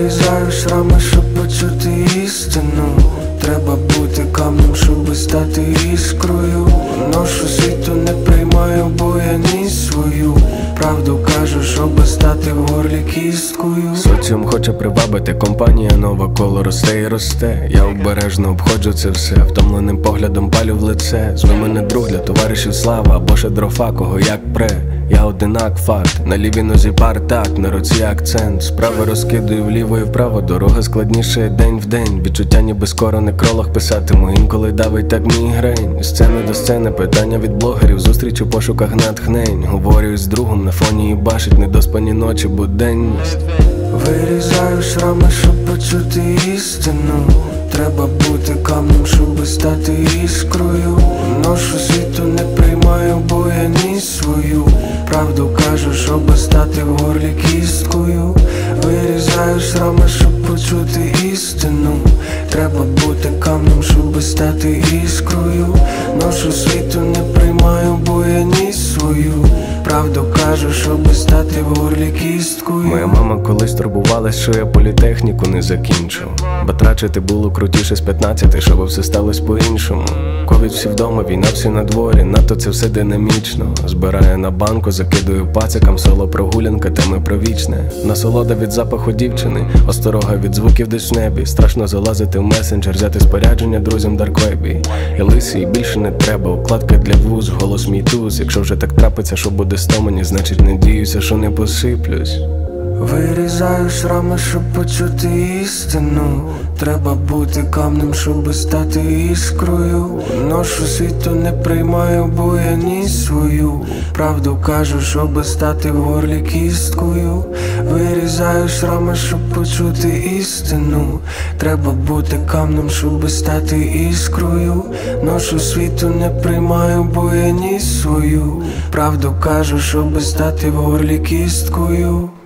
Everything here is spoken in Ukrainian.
Вирізаю шрами, щоб почути істину. Треба бути камнем, щоб стати іскрою. Ношу світу не приймаю, бо я ніс свою правду кажу, щоб стати в горлі кісткою. Соціум хоче привабити, компанія нова, коло росте і росте. Я обережно обходжу це все, втомленим поглядом палю в лице. Зви мене друг, для товаришів слава, або шедрофа, кого як пре. Я одинак, факт, на лівій нозі партак, на руці акцент. Справи розкидую вліво і вправо, дорога складніше день в день. Відчуття ніби скоро некролог писатиму, інколи давить так мігрень. Сцени до сцени, питання від блогерів, зустріч у пошуках натхнень. Говорю із другом, на фоні і бачить недоспані ночі, буденність. Вирізаю шрами, щоб почути істину. Треба бути камнем, щоб стати іскрою. Ношу світу не приймаю, бо я ніс свою правду кажу, щоб стати в горлі кісткою. Вирізаю шрами, щоб почути істину. Треба бути камнем, щоб стати іскрою. Ношу світу не приймаю, бо я ніс свою правду кажу, щоб стати в горлі кісткою. Моя мама колись турбувалась, що я політехніку не закінчу. Батрачити було крутіше з 15, щоб все сталося по-іншому. Ковід всі вдома, війна всі на дворі, надто це все динамічно. Збираю на банку, закидую пацикам, соло прогулянка, теми про вічне. Насолода від запаху дівчини, осторога від звуків десь в небі. Страшно залазити в месенджер, взяти спорядження друзям дарквебі. Я лисий, більше не треба, укладка для вуз, голос мій туз. Якщо вже так трапиться, що буде 100 мені, значить надіюся, що не посиплюсь. Вирізаю шрами, щоб почути істину. Треба бути камнем, щоб стати іскрою. Ношу світу не приймаю, бо я ніс свою правду кажу, щоб стати в горлі кісткою. Вирізаю шрами, щоб почути істину. Треба бути камнем, щоб стати іскрою. Ношу світу не приймаю, бо я ніс свою правду кажу, щоб стати в горлі кісткою.